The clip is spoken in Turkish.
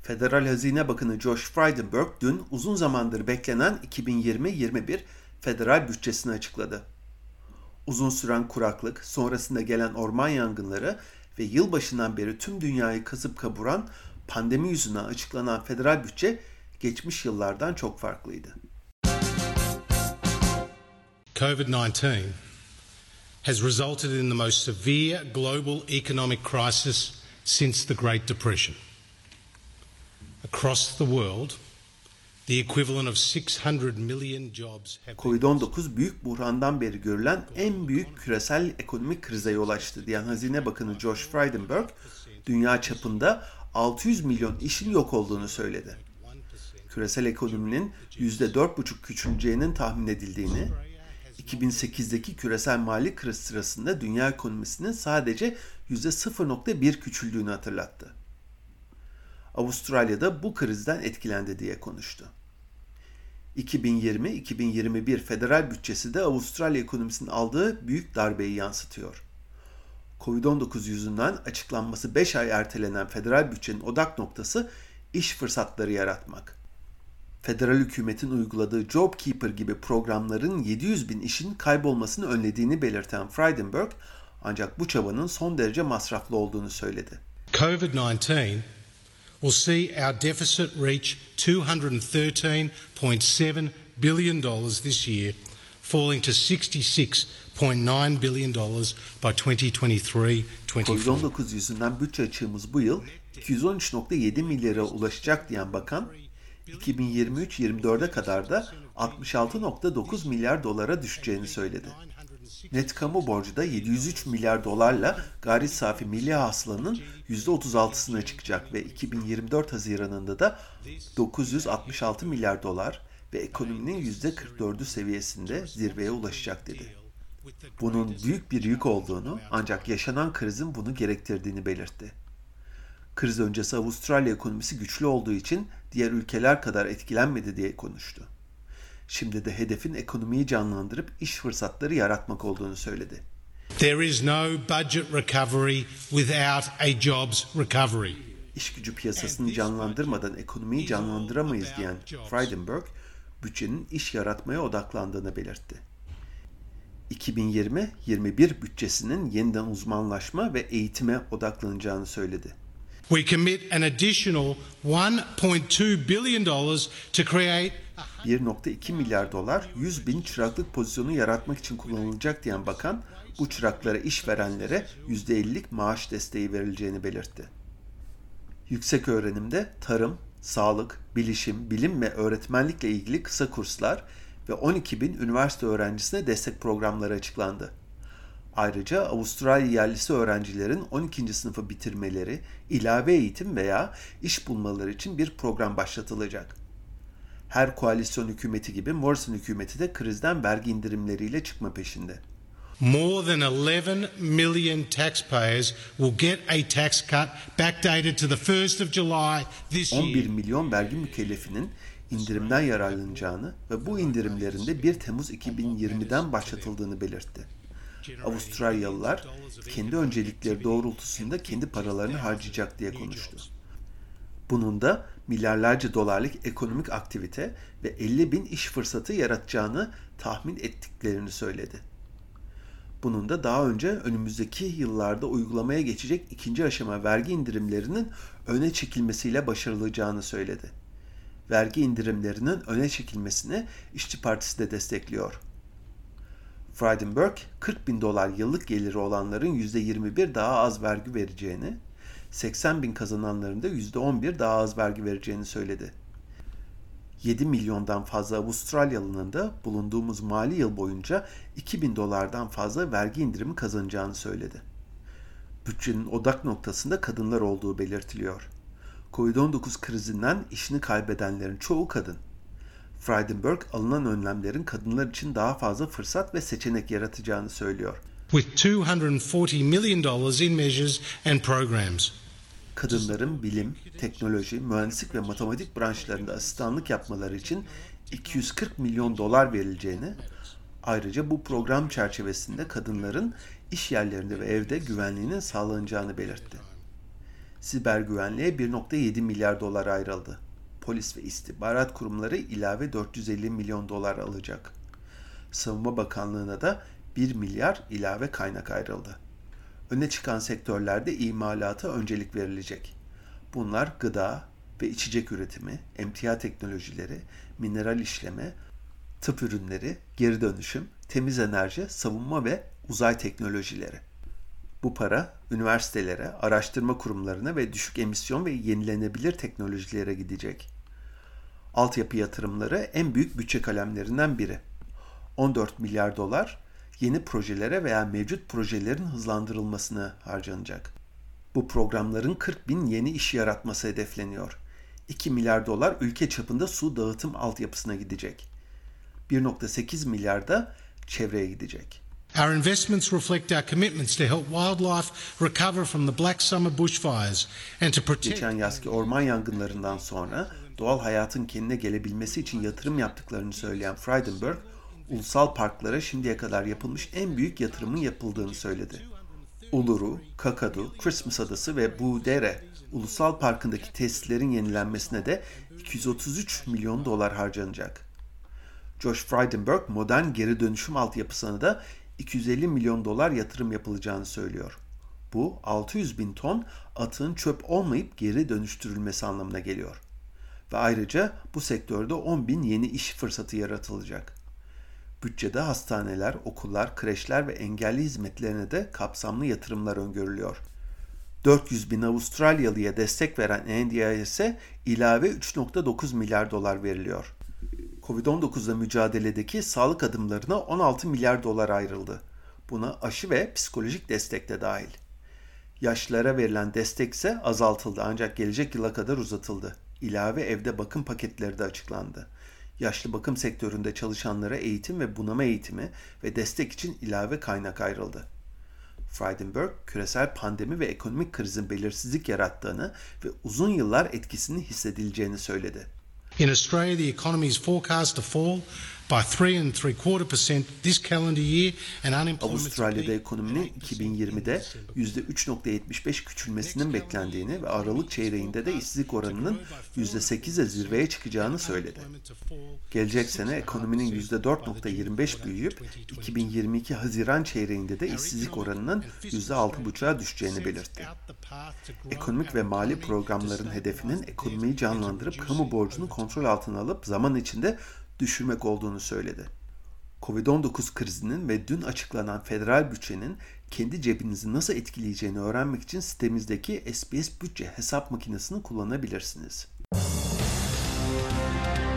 Federal Hazine Bakanı Josh Frydenberg dün uzun zamandır beklenen 2020-21 federal bütçesini açıkladı. Uzun süren kuraklık, sonrasında gelen orman yangınları ve yılbaşından beri tüm dünyayı kasıp kavuran pandemi yüzünden açıklanan federal bütçe geçmiş yıllardan çok farklıydı. COVID-19 has resulted in the most severe global economic crisis since the Great Depression. Across the world, the equivalent of 600 million jobs have been... Covid-19 büyük buhrandan beri görülen en büyük küresel ekonomik krize yol açtı diyen Hazine Bakanı Josh Frydenberg, dünya çapında 600 milyon işin yok olduğunu söyledi. Küresel ekonominin %4,5 küçüleceğinin tahmin edildiğini, 2008'deki küresel mali kriz sırasında dünya ekonomisinin sadece %0,1 küçüldüğünü hatırlattı. Avustralya'da bu krizden etkilendi diye konuştu. 2020-2021 federal bütçesi de Avustralya ekonomisinin aldığı büyük darbeyi yansıtıyor. Covid-19 yüzünden açıklanması 5 ay ertelenen federal bütçenin odak noktası iş fırsatları yaratmak. Federal hükümetin uyguladığı JobKeeper gibi programların 700 bin işin kaybolmasını önlediğini belirten Frydenberg, ancak bu çabanın son derece masraflı olduğunu söyledi. COVID-19 will see our deficit reach $213.7 billion this year, falling to $66.9 billion by 2023-24. Covid-19 yüzünden bütçe açığımız bu yıl 213,7 milyara ulaşacak diyen bakan, 2023-24'e kadar da 66,9 milyar dolara düşeceğini söyledi. Net kamu borcu da 703 milyar dolarla gayri safi milli hasılanın %36'sına çıkacak ve 2024 Haziran'ında da 966 milyar dolar ve ekonominin %44'ü seviyesinde zirveye ulaşacak dedi. Bunun büyük bir yük olduğunu, ancak yaşanan krizin bunu gerektirdiğini belirtti. Kriz öncesi Avustralya ekonomisi güçlü olduğu için diğer ülkeler kadar etkilenmedi diye konuştu. Şimdi de hedefin ekonomiyi canlandırıp iş fırsatları yaratmak olduğunu söyledi. There is no budget recovery without a jobs recovery. İş gücü piyasasını canlandırmadan ekonomiyi canlandıramayız diyen Frydenberg, bütçenin iş yaratmaya odaklandığını belirtti. 2020-21 bütçesinin yeniden uzmanlaşma ve eğitime odaklanacağını söyledi. We commit an additional $1.2 billion to create 1,2 milyar dolar 100 bin çıraklık pozisyonu yaratmak için kullanılacak diyen bakan, bu çıraklara işverenlere %50'lik maaş desteği verileceğini belirtti. Yüksek öğrenimde tarım, sağlık, bilişim, bilim ve öğretmenlikle ilgili kısa kurslar ve 12 bin üniversite öğrencisine destek programları açıklandı. Ayrıca Avustralya yerlisi öğrencilerin 12. sınıfı bitirmeleri, ilave eğitim veya iş bulmaları için bir program başlatılacak. Her koalisyon hükümeti gibi Morrison hükümeti de krizden vergi indirimleriyle çıkma peşinde. More than 11 million taxpayers will get a tax cut backdated to the 1st of July this year. 11 milyon vergi mükellefinin indirimden yararlanacağını ve bu indirimlerin de 1 Temmuz 2020'den başlatıldığını belirtti. Avustralyalılar kendi öncelikleri doğrultusunda kendi paralarını harcayacak diye konuştu. Bunun da milyarlarca dolarlık ekonomik aktivite ve 50 bin iş fırsatı yaratacağını tahmin ettiklerini söyledi. Bunun da daha önce önümüzdeki yıllarda uygulamaya geçecek ikinci aşama vergi indirimlerinin öne çekilmesiyle başarılacağını söyledi. Vergi indirimlerinin öne çekilmesini İşçi Partisi de destekliyor. Frydenberg, 40 bin dolar yıllık geliri olanların %21 daha az vergi vereceğini, 80 bin kazananların da %11 daha az vergi vereceğini söyledi. 7 milyondan fazla Avustralyalı'nın da bulunduğumuz mali yıl boyunca 2 bin dolardan fazla vergi indirimi kazanacağını söyledi. Bütçenin odak noktasında kadınlar olduğu belirtiliyor. Covid-19 krizinden işini kaybedenlerin çoğu kadın. Frydenberg, alınan önlemlerin kadınlar için daha fazla fırsat ve seçenek yaratacağını söylüyor. With $240 million in measures and programs. Kadınların bilim, teknoloji, mühendislik ve matematik branşlarında asistanlık yapmaları için 240 milyon dolar verileceğini, ayrıca bu program çerçevesinde kadınların iş yerlerinde ve evde güvenliğinin sağlanacağını belirtti. Siber güvenliğe 1.7 milyar dolar ayrıldı. Polis ve istihbarat kurumları ilave 450 milyon dolar alacak. Savunma Bakanlığı'na da 1 milyar ilave kaynak ayrıldı. Öne çıkan sektörlerde imalata öncelik verilecek. Bunlar gıda ve içecek üretimi, emtia teknolojileri, mineral işleme, tıp ürünleri, geri dönüşüm, temiz enerji, savunma ve uzay teknolojileri. Bu para üniversitelere, araştırma kurumlarına ve düşük emisyon ve yenilenebilir teknolojilere gidecek. Altyapı yatırımları en büyük bütçe kalemlerinden biri. 14 milyar dolar yeni projelere veya mevcut projelerin hızlandırılmasına harcanacak. Bu programların 40 bin yeni iş yaratması hedefleniyor. 2 milyar dolar ülke çapında su dağıtım altyapısına gidecek. 1.8 milyar da çevreye gidecek. Our investments reflect our commitments to help wildlife recover from the Black Summer bushfires and to protect... Geçen yazki orman yangınlarından sonra doğal hayatın kendine gelebilmesi için yatırım yaptıklarını söyleyen Frydenberg, ulusal parklara şimdiye kadar yapılmış en büyük yatırımın yapıldığını söyledi. Uluru, Kakadu, Christmas Adası ve Bu'dere Ulusal Parkı'ndaki tesislerin yenilenmesine de 233 milyon dolar harcanacak. Josh Frydenberg, modern geri dönüşüm altyapısına da 250 milyon dolar yatırım yapılacağını söylüyor. Bu 600 bin ton atığın çöp olmayıp geri dönüştürülmesi anlamına geliyor. Ve ayrıca bu sektörde 10 bin yeni iş fırsatı yaratılacak. Bütçede hastaneler, okullar, kreşler ve engelli hizmetlerine de kapsamlı yatırımlar öngörülüyor. 400 bin Avustralyalıya destek veren NDIS'e ilave 3.9 milyar dolar veriliyor. Covid-19'la mücadeledeki sağlık adımlarına 16 milyar dolar ayrıldı. Buna aşı ve psikolojik destek de dahil. Yaşlılara verilen destek ise azaltıldı ancak gelecek yıla kadar uzatıldı. İlave evde bakım paketleri de açıklandı. Yaşlı bakım sektöründe çalışanlara eğitim ve bunama eğitimi ve destek için ilave kaynak ayrıldı. Frydenberg, küresel pandemi ve ekonomik krizin belirsizlik yarattığını ve uzun yıllar etkisinin hissedileceğini söyledi. In Australia, the economy is forecast to fall by 3.75% this calendar year and unemployment... Avustralya'da ekonominin 2020'de %3.75 küçülmesinin beklendiğini ve Aralık çeyreğinde de işsizlik oranının %8'e zirveye çıkacağını söyledi. Gelecek sene ekonominin %4.25 büyüyüp 2022 Haziran çeyreğinde de işsizlik oranının %6.5'a düşeceğini belirtti. Ekonomik ve mali programların hedefinin ekonomiyi canlandırıp kamu borcunu kontrol altına alıp zaman içinde düşürmek olduğunu söyledi. Covid-19 krizinin ve dün açıklanan federal bütçenin kendi cebinizi nasıl etkileyeceğini öğrenmek için sitemizdeki SBS Bütçe hesap makinesini kullanabilirsiniz.